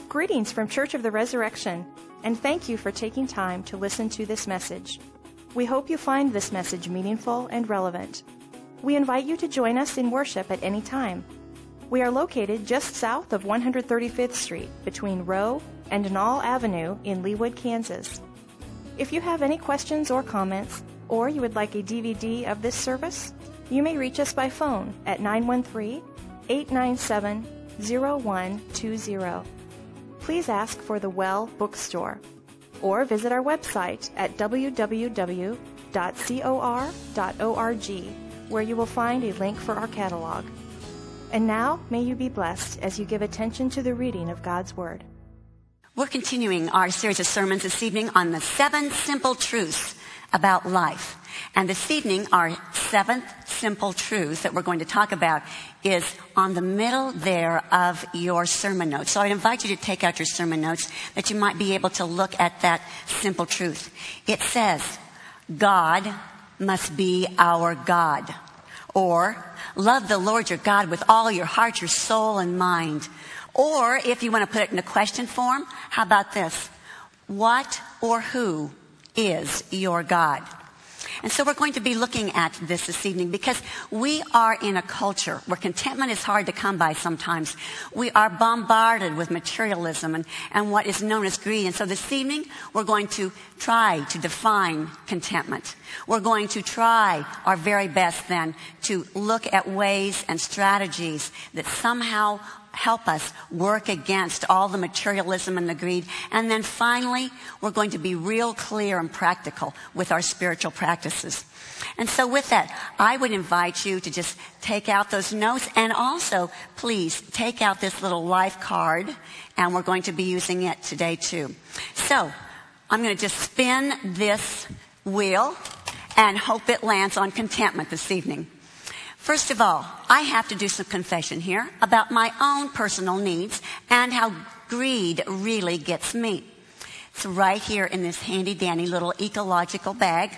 Greetings from Church of the Resurrection, and thank you for taking time to listen to this message. We hope you find this message meaningful and relevant. We invite you to join us in worship at any time. We are located just south of 135th Street between Rowe and Knoll Avenue in Leawood, Kansas. If you have any questions or comments, or you would like a DVD of this service, you may reach us by phone at 913-897-0120. Please ask for the Well Bookstore, or visit our website at www.cor.org, where you will find a link for our catalog. And now, may you be blessed as you give attention to the reading of God's Word. We're continuing our series of sermons this evening on the 7 simple truths about life. And this evening, our 7th simple truth that we're going to talk about is on the middle there of your sermon notes. So I invite you to take out your sermon notes that you might be able to look at that simple truth. It says, God must be our God. Or, love the Lord your God with all your heart, your soul, and mind. Or, if you want to put it in a question form, how about this? What or who is your God? And so we're going to be looking at this evening because we are in a culture where contentment is hard to come by sometimes. We are bombarded with materialism and what is known as greed. And so this evening, we're going to try to define contentment. We're going to try our very best then to look at ways and strategies that somehow help us work against all the materialism and the greed. And then finally, we're going to be real clear and practical with our spiritual practices. And so with that, I would invite you to just take out those notes and also, please, take out this little life card, and we're going to be using it today too. So, I'm going to just spin this wheel and hope it lands on contentment this evening. First of all, I have to do some confession here about my own personal needs and how greed really gets me. It's right here in this handy-dandy little ecological bag.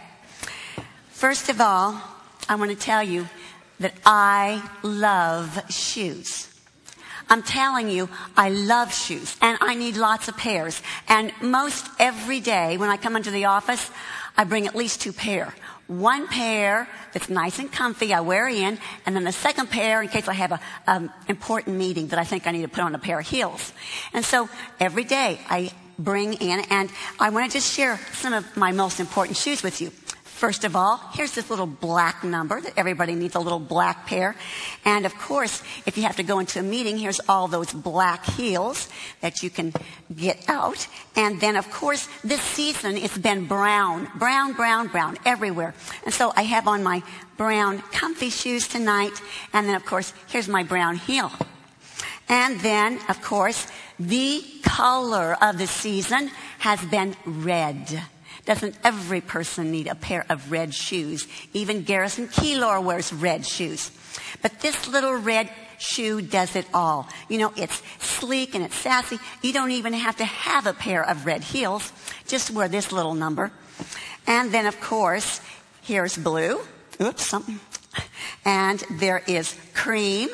First of all, I want to tell you that I love shoes. I'm telling you, I love shoes, and I need lots of pairs. And most every day when I come into the office, I bring at least 2 pair. One pair that's nice and comfy, I wear in, and then the second pair in case I have an important meeting that I think I need to put on a pair of heels. And so every day I bring in, and I want to just share some of my most important shoes with you. First of all, here's this little black number that everybody needs, a little black pair. And of course, if you have to go into a meeting, here's all those black heels that you can get out. And then of course, this season it's been brown everywhere. And so I have on my brown comfy shoes tonight. And then of course, here's my brown heel. And then of course, the color of the season has been red. Doesn't every person need a pair of red shoes? Even Garrison Keillor wears red shoes. But this little red shoe does it all. You know, it's sleek and it's sassy. You don't even have to have a pair of red heels. Just wear this little number. And then, of course, here's blue. Oops, something. And there is cream.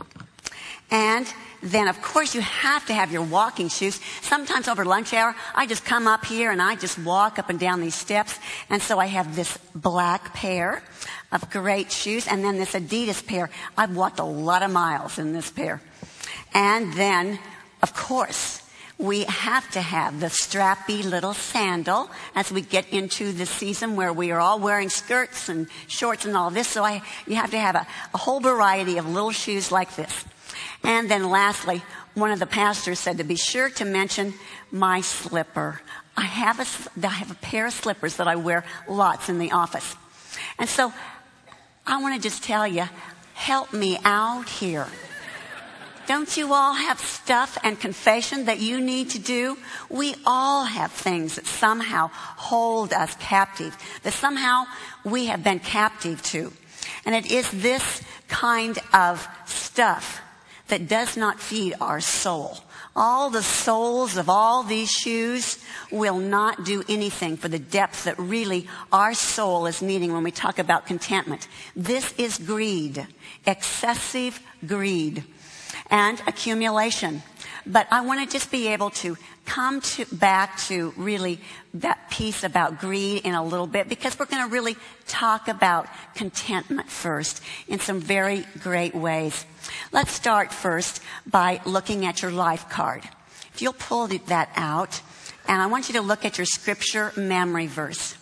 And then, of course, you have to have your walking shoes. Sometimes over lunch hour, I just come up here and I just walk up and down these steps. And so I have this black pair of great shoes and then this Adidas pair. I've walked a lot of miles in this pair. And then, of course, we have to have the strappy little sandal as we get into the season where we are all wearing skirts and shorts and all this. So you have to have a whole variety of little shoes like this. And then lastly, one of the pastors said to be sure to mention my slipper. I have a pair of slippers that I wear lots in the office. And so I want to just tell you, help me out here. Don't you all have stuff and confession that you need to do? We all have things that somehow hold us captive, that somehow we have been captive to. And it is this kind of stuff that does not feed our soul. All the soles of all these shoes will not do anything for the depth that really our soul is needing when we talk about contentment. This is greed, excessive greed, and accumulation. But I want to just be able to come back to really that piece about greed in a little bit, because we're going to really talk about contentment first in some very great ways. Let's start first by looking at your life card. If you'll pull that out, and I want you to look at your scripture memory verse.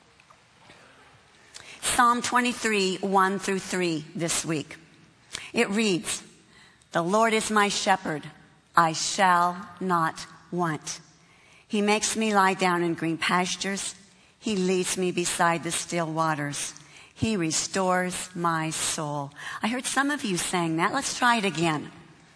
Psalm 23, 1 through 3 this week. It reads, "The Lord is my shepherd, I shall not want. He makes me lie down in green pastures. He leads me beside the still waters. He restores my soul." I heard some of you saying that. Let's try it again.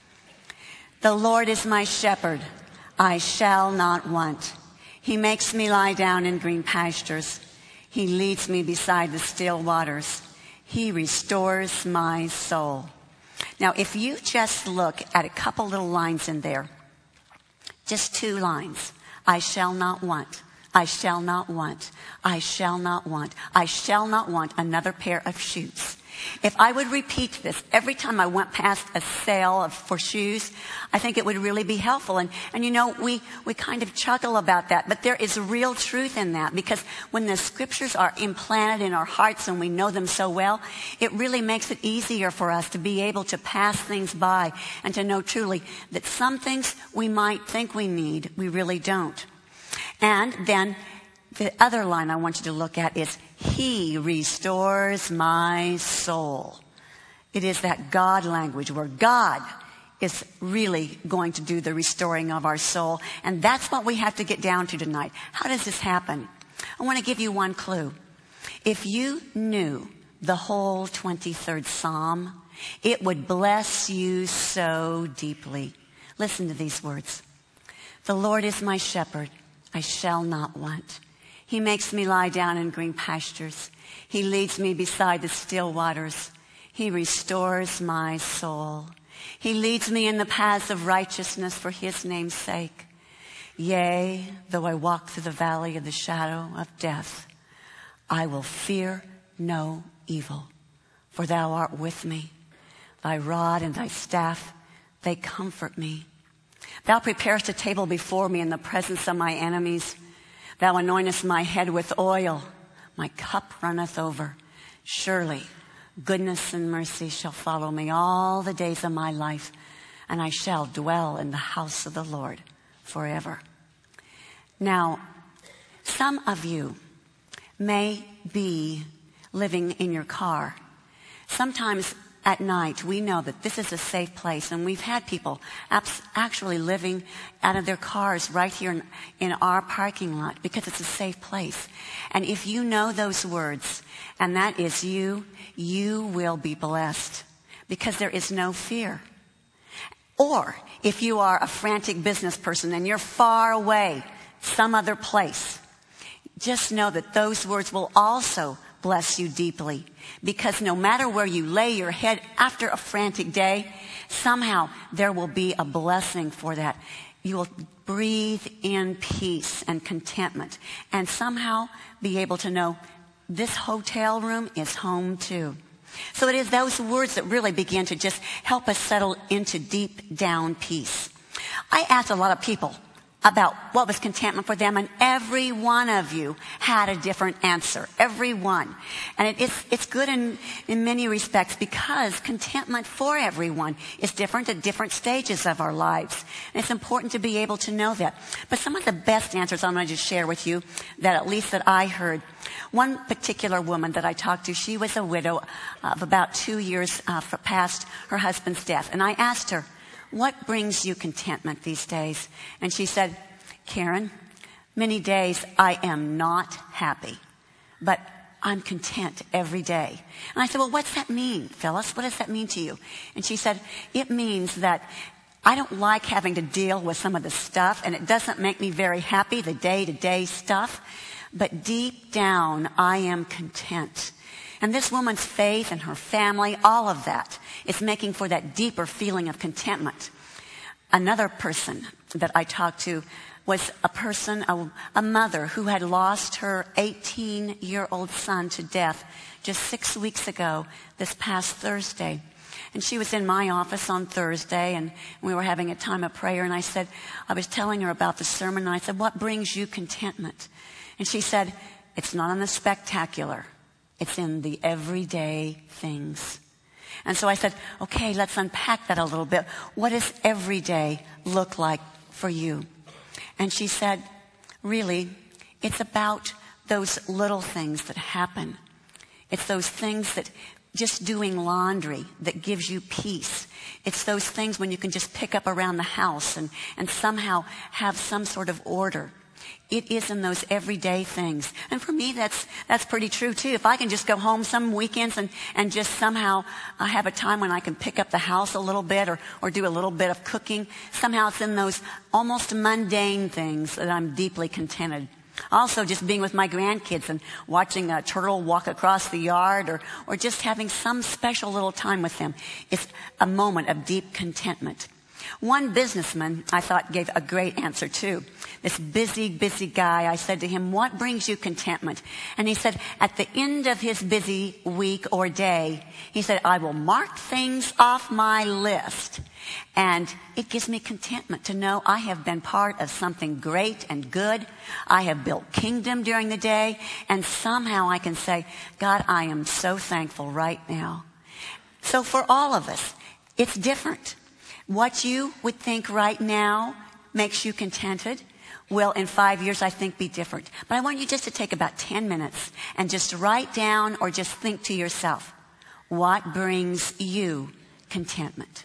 "The Lord is my shepherd, I shall not want. He makes me lie down in green pastures. He leads me beside the still waters. He restores my soul." Now, if you just look at a couple little lines in there, just 2 lines. I shall not want. I shall not want. I shall not want. I shall not want another pair of shoes. If I would repeat this every time I went past a sale for shoes, I think it would really be helpful. And you know, we kind of chuckle about that, but there is real truth in that, because when the scriptures are implanted in our hearts and we know them so well, it really makes it easier for us to be able to pass things by and to know truly that some things we might think we need, we really don't. And then the other line I want you to look at is, He restores my soul. It is that God language where God is really going to do the restoring of our soul. And that's what we have to get down to tonight. How does this happen? I want to give you one clue. If you knew the whole 23rd Psalm, it would bless you so deeply. Listen to these words. "The Lord is my shepherd, I shall not want. He makes me lie down in green pastures. He leads me beside the still waters. He restores my soul. He leads me in the paths of righteousness for His name's sake. Yea, though I walk through the valley of the shadow of death, I will fear no evil, for Thou art with me. Thy rod and Thy staff, they comfort me. Thou preparest a table before me in the presence of my enemies. Thou anointest my head with oil. My cup runneth over. Surely goodness and mercy shall follow me all the days of my life, and I shall dwell in the house of the Lord forever." Now, some of you may be living in your car. Sometimes at night, we know that this is a safe place, and we've had people actually living out of their cars right here in our parking lot because it's a safe place. And if you know those words, and that is you will be blessed because there is no fear. Or if you are a frantic business person and you're far away, some other place, just know that those words will also bless you deeply, because no matter where you lay your head after a frantic day, somehow there will be a blessing for that. You will breathe in peace and contentment, and somehow be able to know this hotel room is home too. So it is those words that really begin to just help us settle into deep down peace. I asked a lot of people about what was contentment for them, and every one of you had a different answer. Every one. And it's good in many respects, because contentment for everyone is different at different stages of our lives. And it's important to be able to know that. But some of the best answers I'm going to just share with you, that at least that I heard. One particular woman that I talked to, she was a widow of about 2 years past her husband's death. And I asked her, "What brings you contentment these days?" And she said, "Karen, many days I am not happy, but I'm content every day." And I said, "Well, what's that mean, Phyllis? What does that mean to you?" And she said, "It means that I don't like having to deal with some of the stuff, and it doesn't make me very happy, the day-to-day stuff, but deep down I am content." And this woman's faith and her family, all of that, is making for that deeper feeling of contentment. Another person that I talked to was a mother who had lost her 18-year-old son to death just 6 weeks ago, this past Thursday. And she was in my office on Thursday, and we were having a time of prayer, and I was telling her about the sermon, and I said, what brings you contentment? And she said, it's not in the spectacular. It's in the everyday things. And so I said, okay, let's unpack that a little bit. What does everyday look like for you? And she said, really, it's about those little things that happen. It's those things that just doing laundry that gives you peace. It's those things when you can just pick up around the house and somehow have some sort of order. It is in those everyday things. And for me, that's pretty true too. If I can just go home some weekends and just somehow have a time when I can pick up the house a little bit or do a little bit of cooking, somehow it's in those almost mundane things that I'm deeply contented. Also, just being with my grandkids and watching a turtle walk across the yard or just having some special little time with them is a moment of deep contentment. One businessman, I thought, gave a great answer too. This busy guy, I said to him, what brings you contentment? And he said, at the end of his busy week or day, he said, I will mark things off my list. And it gives me contentment to know I have been part of something great and good. I have built kingdom during the day. And somehow I can say, God, I am so thankful right now. So for all of us, it's different. What you would think right now makes you contented will in 5 years, I think, be different. But I want you just to take about 10 minutes and just write down or just think to yourself, what brings you contentment?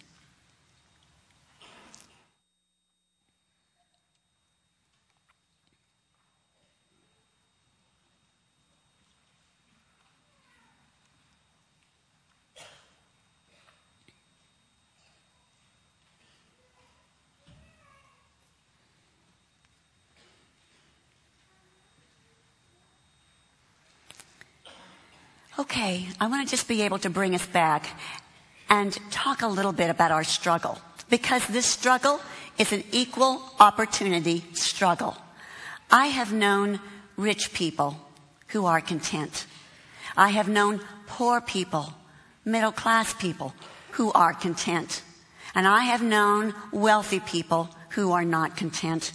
Okay, I want to just be able to bring us back and talk a little bit about our struggle. Because this struggle is an equal opportunity struggle. I have known rich people who are content. I have known poor people, middle class people who are content. And I have known wealthy people who are not content.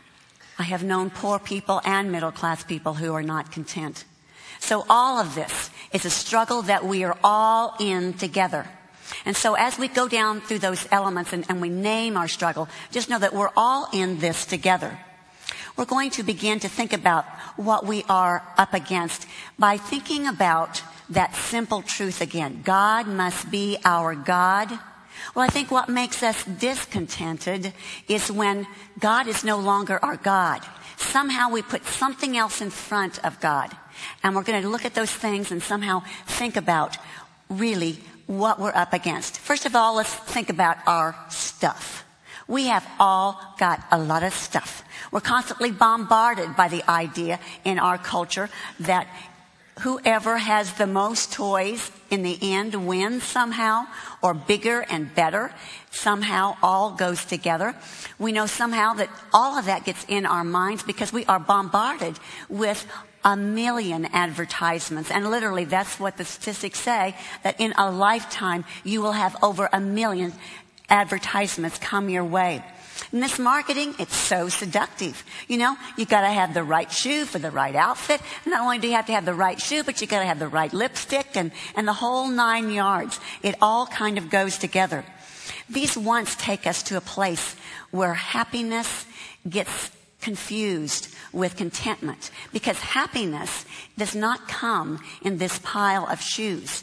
I have known poor people and middle class people who are not content. So all of this is a struggle that we are all in together. And so as we go down through those elements and we name our struggle, just know that we're all in this together. We're going to begin to think about what we are up against by thinking about that simple truth again. God must be our God. Well, I think what makes us discontented is when God is no longer our God. Somehow we put something else in front of God. And we're going to look at those things and somehow think about really what we're up against. First of all, let's think about our stuff. We have all got a lot of stuff. We're constantly bombarded by the idea in our culture that whoever has the most toys in the end wins somehow, or bigger and better. Somehow all goes together. We know somehow that all of that gets in our minds because we are bombarded with a million advertisements. And literally that's what the statistics say, that in a lifetime you will have over 1 million advertisements come your way. And this marketing, it's so seductive. You know, you got to have the right shoe for the right outfit. Not only do you have to have the right shoe, but you got to have the right lipstick and the whole 9 yards. It all kind of goes together. These wants take us to a place where happiness gets confused with contentment, because happiness does not come in this pile of shoes.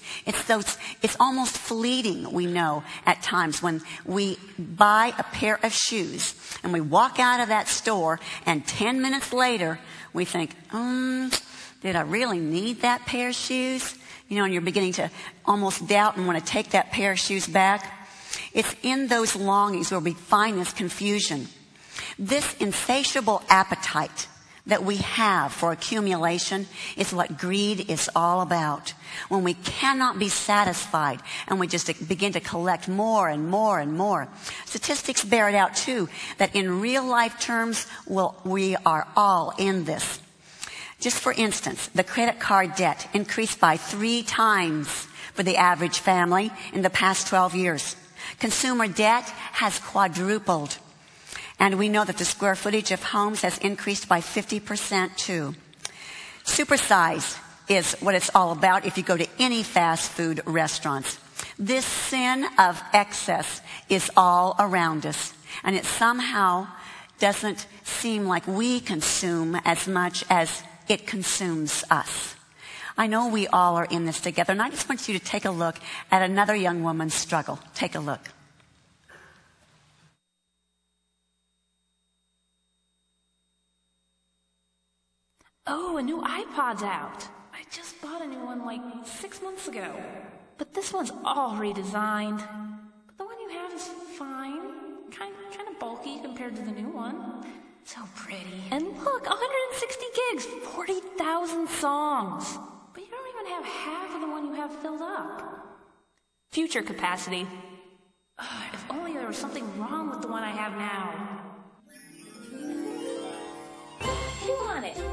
It's almost fleeting, we know, at times when we buy a pair of shoes and we walk out of that store and 10 minutes later we think, did I really need that pair of shoes? You know, and you're beginning to almost doubt and want to take that pair of shoes back. It's in those longings where we find this confusion. This insatiable appetite that we have for accumulation is what greed is all about. When we cannot be satisfied and we just begin to collect more and more and more. Statistics bear it out too, that in real life terms, we are all in this. Just for instance, the credit card debt increased by 3 times for the average family in the past 12 years. Consumer debt has quadrupled. And we know that the square footage of homes has increased by 50% too. Supersize is what it's all about if you go to any fast food restaurants. This sin of excess is all around us. And it somehow doesn't seem like we consume as much as it consumes us. I know we all are in this together. And I just want you to take a look at another young woman's struggle. Take a look. Oh, a new iPod's out. I just bought a new one like 6 months ago. But this one's all redesigned. But the one you have is fine. Kind of bulky compared to the new one. So pretty. And look, 160 gigs, 40,000 songs. But you don't even have half of the one you have filled up. Future capacity. If only there was something wrong with the one I have now. You want it?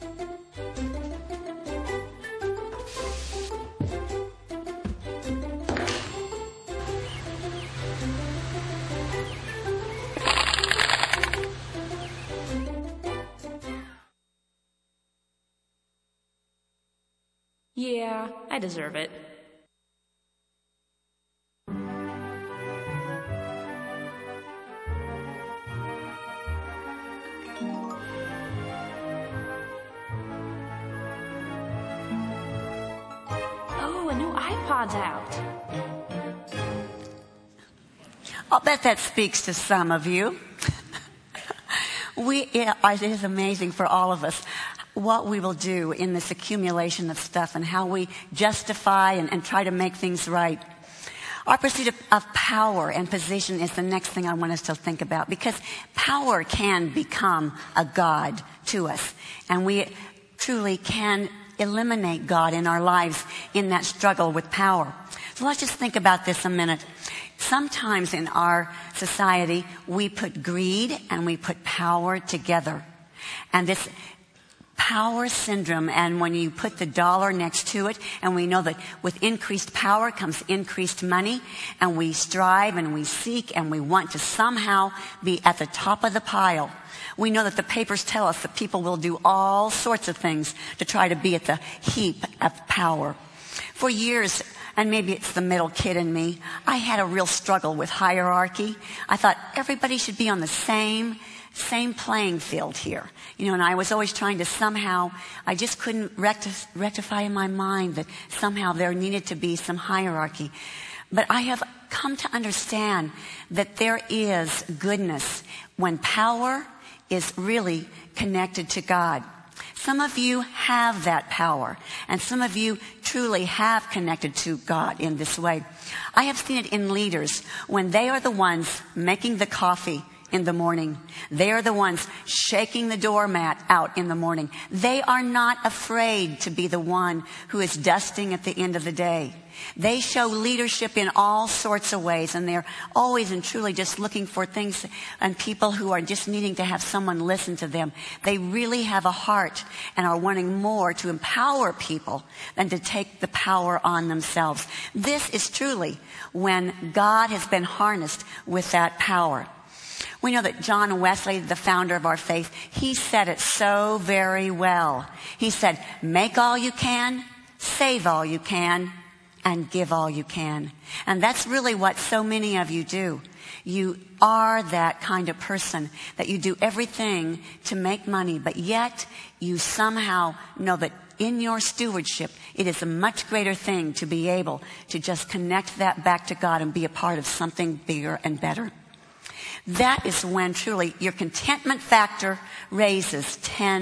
Yeah, I deserve it. Oh, a new iPod's out. I'll bet that speaks to some of you. It is amazing for all of us what we will do in this accumulation of stuff and how we justify and try to make things right. Our pursuit of power and position is the next thing I want us to think about, because power can become a god to us, and we truly can eliminate God in our lives in that struggle with power. So let's just think about this a minute. Sometimes in our society, we put greed and we put power together. And this power syndrome, and when you put the dollar next to it, and we know that with increased power comes increased money, and we strive and we seek and we want to somehow be at the top of the pile. We know that the papers tell us that people will do all sorts of things to try to be at the heap of power. For years, and maybe it's the middle kid in me, I had a real struggle with hierarchy. I thought everybody should be on the same playing field here. And I was always trying to somehow, I just couldn't rectify in my mind that somehow there needed to be some hierarchy. But I have come to understand that there is goodness when power is really connected to God. Some of you have that power, and some of you truly have connected to God in this way. I have seen it in leaders when they are the ones making the coffee in the morning. They are the ones shaking the doormat out in the morning. They are not afraid to be the one who is dusting at the end of the day. They show leadership in all sorts of ways, and they're always and truly just looking for things and people who are just needing to have someone listen to them. They really have a heart and are wanting more to empower people than to take the power on themselves. This is truly when God has been harnessed with that power. We know that John Wesley, the founder of our faith, he said it so very well. He said, make all you can, save all you can, and give all you can. And that's really what so many of you do. You are that kind of person that you do everything to make money, but yet you somehow know that in your stewardship, it is a much greater thing to be able to just connect that back to God and be a part of something bigger and better. That is when truly your contentment factor raises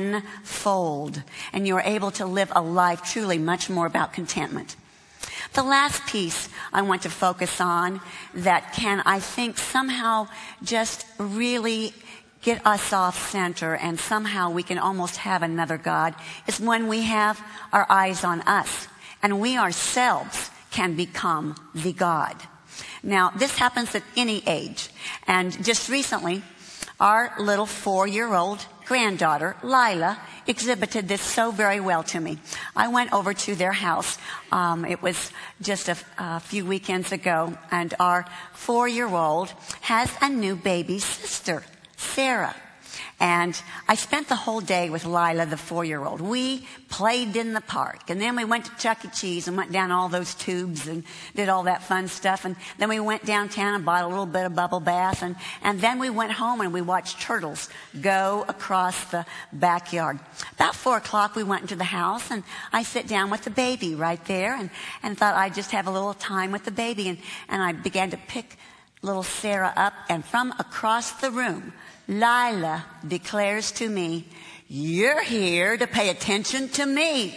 tenfold, and you're able to live a life truly much more about contentment. The last piece I want to focus on that can, I think, somehow just really get us off center and somehow we can almost have another God is when we have our eyes on us and we ourselves can become the God. Now, this happens at any age. And just recently, our little 4-year-old granddaughter, Lila, exhibited this so very well to me. I went over to their house. It was just a few weekends ago, and our 4-year-old has a new baby sister, Sarah. And I spent the whole day with Lila, the 4-year-old. We played in the park, and then we went to Chuck E. Cheese and went down all those tubes and did all that fun stuff. And then we went downtown and bought a little bit of bubble bath. And then we went home and we watched turtles go across the backyard. About 4 o'clock, we went into the house, and I sit down with the baby right there and thought I'd just have a little time with the baby. And I began to pick little Sarah up, and from across the room, Lila declares to me, "You're here to pay attention to me."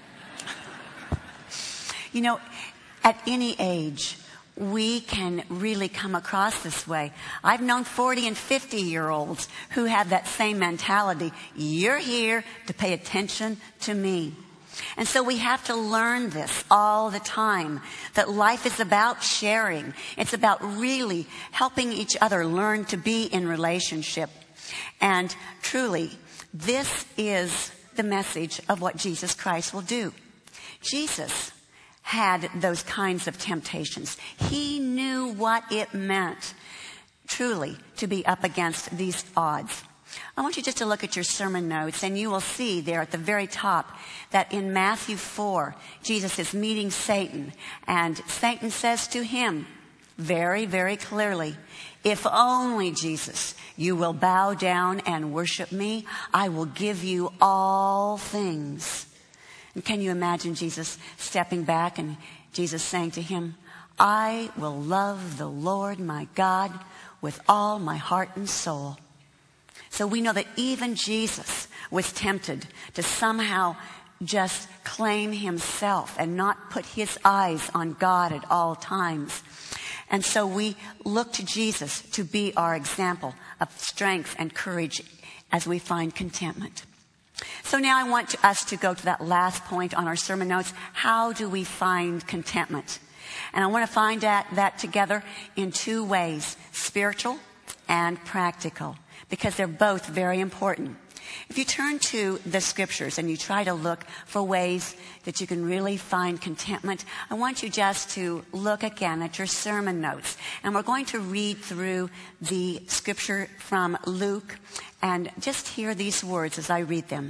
You know, at any age, we can really come across this way. I've known 40 and 50-year-olds who have that same mentality. You're here to pay attention to me. And so we have to learn this all the time, that life is about sharing. It's about really helping each other learn to be in relationship. And truly, this is the message of what Jesus Christ will do. Jesus had those kinds of temptations. He knew what it meant, truly, to be up against these odds. I want you just to look at your sermon notes, and you will see there at the very top that in Matthew 4, Jesus is meeting Satan, and Satan says to him very, very clearly, "If only, Jesus, you will bow down and worship me, I will give you all things." And can you imagine Jesus stepping back and Jesus saying to him, "I will love the Lord my God with all my heart and soul." So we know that even Jesus was tempted to somehow just claim himself and not put his eyes on God at all times. And so we look to Jesus to be our example of strength and courage as we find contentment. So now I want us to go to that last point on our sermon notes. How do we find contentment? And I want to find that together in 2 ways, spiritual and practical, because they're both very important. If you turn to the scriptures and you try to look for ways that you can really find contentment, I want you just to look again at your sermon notes. And we're going to read through the scripture from Luke and just hear these words as I read them.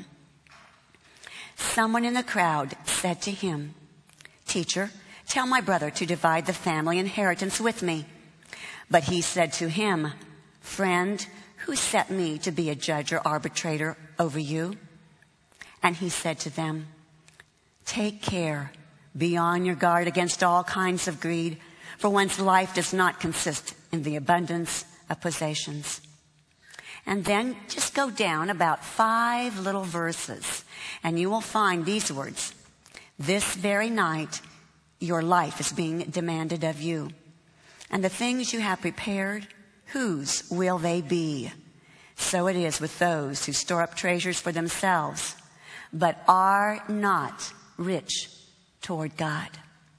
Someone in the crowd said to him, "Teacher, tell my brother to divide the family inheritance with me." But he said to him, "Friend, who set me to be a judge or arbitrator over you?" And he said to them, "Take care, be on your guard against all kinds of greed, for one's life does not consist in the abundance of possessions." And then just go down about 5 little verses, and you will find these words. "This very night, your life is being demanded of you. And the things you have prepared, whose will they be? So it is with those who store up treasures for themselves, but are not rich toward God."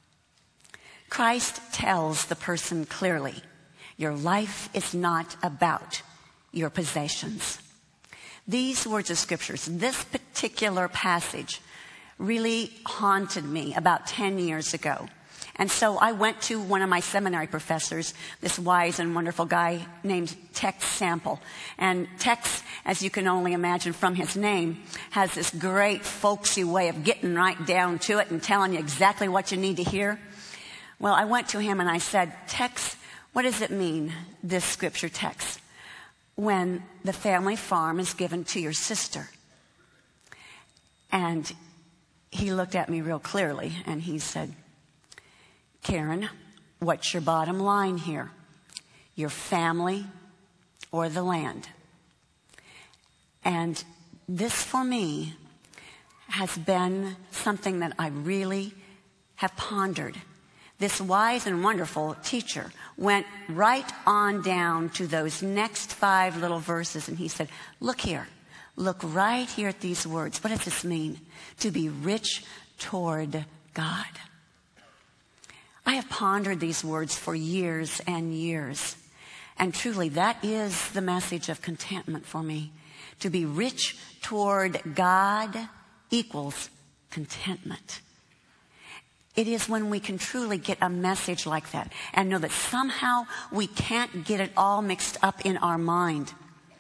Christ tells the person clearly, your life is not about your possessions. These words of scriptures, this particular passage, really haunted me about 10 years ago. And so I went to one of my seminary professors, this wise and wonderful guy named Tex Sample. And Tex, as you can only imagine from his name, has this great folksy way of getting right down to it and telling you exactly what you need to hear. Well, I went to him and I said, "Tex, what does it mean, this scripture text, when the family farm is given to your sister?" And he looked at me real clearly and he said, "Karen, what's your bottom line here? Your family or the land?" And this for me has been something that I really have pondered, this wise and wonderful teacher went right on down to those next 5 little verses, and he said, look here. Look right here at these words. What does this mean? To be rich toward God. I have pondered these words for years and years. And truly, that is the message of contentment for me. To be rich toward God equals contentment. It is when we can truly get a message like that and know that somehow we can't get it all mixed up in our mind.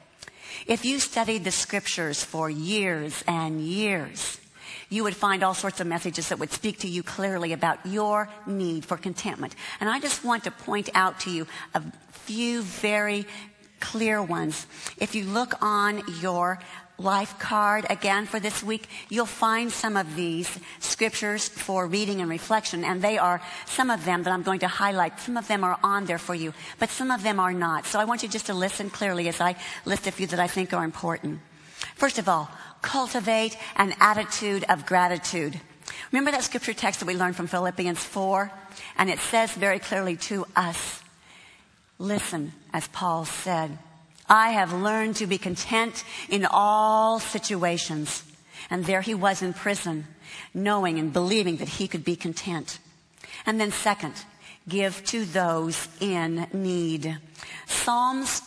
If you studied the scriptures for years and years, you would find all sorts of messages that would speak to you clearly about your need for contentment. And I just want to point out to you a few very clear ones. If you look on your life card again for this week, you'll find some of these scriptures for reading and reflection, and they are some of them that I'm going to highlight. Some of them are on there for you, but some of them are not. So I want you just to listen clearly as I list a few that I think are important. First of all, cultivate an attitude of gratitude. Remember that scripture text that we learned from Philippians 4? And it says very clearly to us, listen, as Paul said, I have learned to be content in all situations. And there he was in prison, knowing and believing that he could be content. And then second, give to those in need. Psalms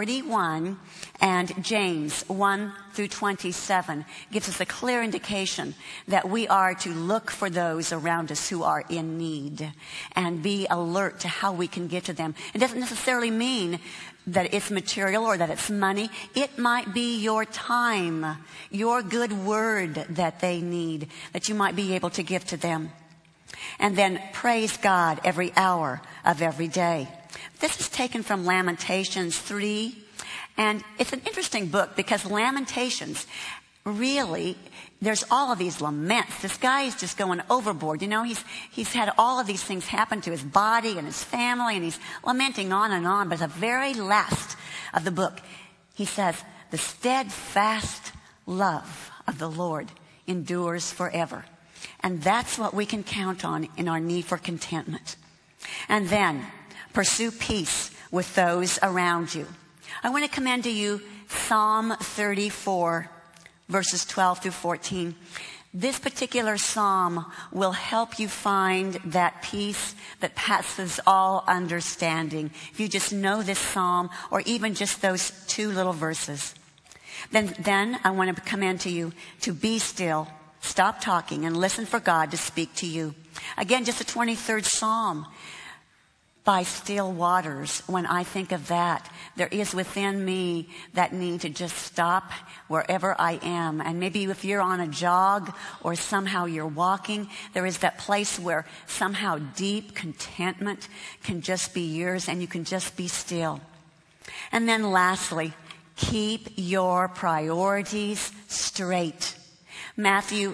41 and James 1 through 27 gives us a clear indication that we are to look for those around us who are in need and be alert to how we can get to them. It doesn't necessarily mean that it's material or that it's money. It might be your time, your good word that they need, that you might be able to give to them. And then praise God every hour of every day. This is taken from Lamentations 3. And it's an interesting book because Lamentations, really, there's all of these laments. This guy is just going overboard. You know, he's had all of these things happen to his body and his family, and he's lamenting on and on. But at the very last of the book, he says, the steadfast love of the Lord endures forever. And that's what we can count on in our need for contentment. And then, pursue peace with those around you. I want to commend to you Psalm 34, verses 12 through 14. This particular psalm will help you find that peace that passes all understanding. If you just know this psalm, or even just those 2 little verses. Then I want to commend to you to be still, stop talking, and listen for God to speak to you. Again, just the 23rd Psalm. By still waters, when I think of that, there is within me that need to just stop wherever I am. And maybe if you're on a jog or somehow you're walking, there is that place where somehow deep contentment can just be yours and you can just be still. And then lastly, keep your priorities straight. Matthew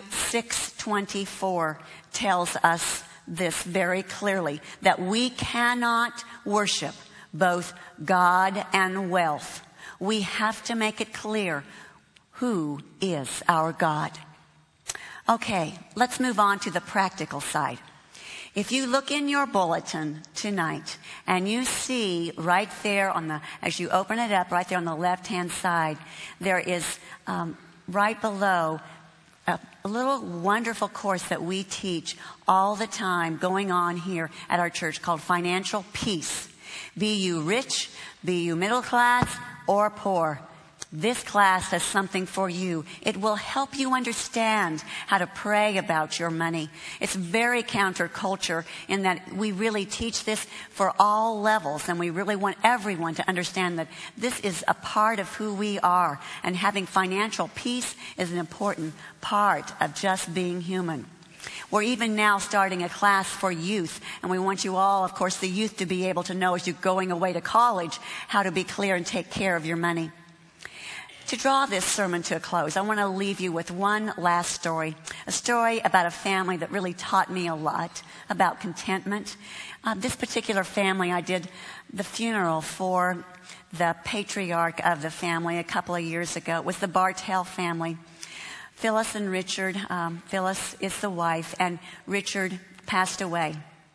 6:24 tells us this very clearly, that we cannot worship both God and wealth. We have to make it clear who is our God. Okay, let's move on to the practical side. If you look in your bulletin tonight and you see right there as you open it up, right there on the left-hand side, there is right below a little wonderful course that we teach all the time going on here at our church called Financial Peace. Be you rich, be you middle class, or poor. This class has something for you. It will help you understand how to pray about your money. It's very counterculture in that we really teach this for all levels, and we really want everyone to understand that this is a part of who we are, and having financial peace is an important part of just being human. We're even now starting a class for youth, and we want you all, of course, the youth, to be able to know as you're going away to college how to be clear and take care of your money. To draw this sermon to a close, I want to leave you with one last story. A story about a family that really taught me a lot about contentment. This particular family, I did the funeral for the patriarch of the family a couple of years ago. It was the Bartell family. Phyllis and Richard. Phyllis is the wife, and Richard passed away.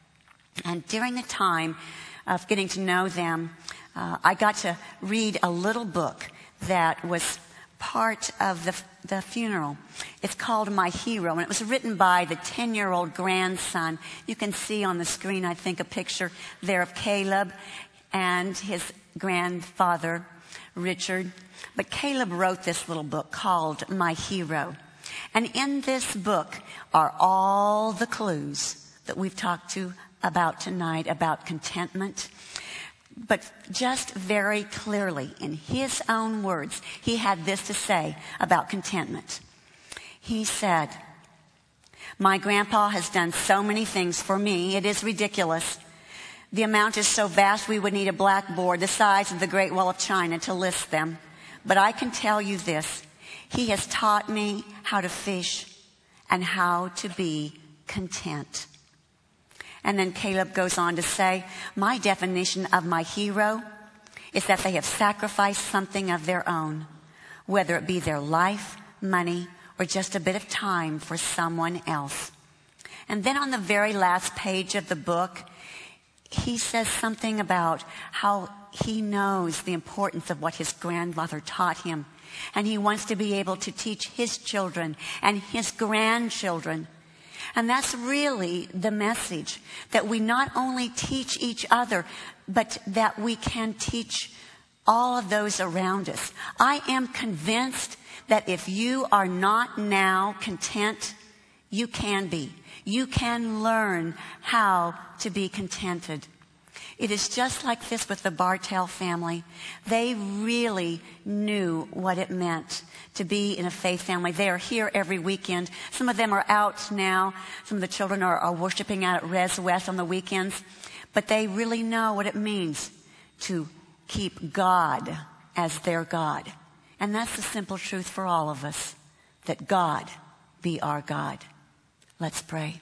And during the time of getting to know them, I got to read a little book that was part of the funeral. It's called My Hero, and it was written by the 10-year-old grandson. You can see on the screen, I think, a picture there of Caleb and his grandfather, Richard. But Caleb wrote this little book called My Hero. And in this book are all the clues that we've talked about tonight about contentment. But just very clearly, in his own words, he had this to say about contentment. He said, "My grandpa has done so many things for me, it is ridiculous. The amount is so vast we would need a blackboard the size of the Great Wall of China to list them. But I can tell you this, he has taught me how to fish and how to be content." And then Caleb goes on to say, "My definition of my hero is that they have sacrificed something of their own, whether it be their life, money, or just a bit of time for someone else." And then on the very last page of the book, he says something about how he knows the importance of what his grandmother taught him. And he wants to be able to teach his children and his grandchildren. And that's really the message, that we not only teach each other, but that we can teach all of those around us. I am convinced that if you are not now content, you can be. You can learn how to be contented. It is just like this with the Bartell family. They really knew what it meant to be in a faith family. They are here every weekend. Some of them are out now. Some of the children are worshiping out at Res West on the weekends. But they really know what it means to keep God as their God. And that's the simple truth for all of us, that God be our God. Let's pray.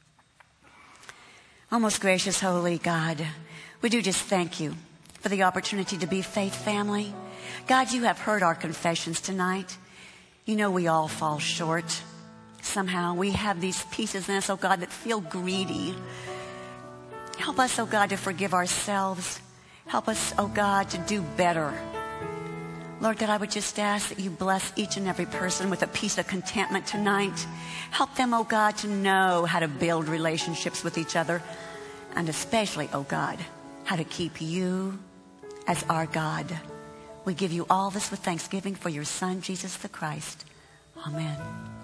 Oh, most gracious, holy God, we do just thank you for the opportunity to be faith family. God, you have heard our confessions tonight. You know we all fall short. Somehow we have these pieces in us, oh God, that feel greedy. Help us, oh God, to forgive ourselves. Help us, oh God, to do better. Lord God, I would just ask that you bless each and every person with a piece of contentment tonight. Help them, oh God, to know how to build relationships with each other. And especially, oh God, how to keep you as our God. We give you all this with thanksgiving for your Son, Jesus the Christ. Amen.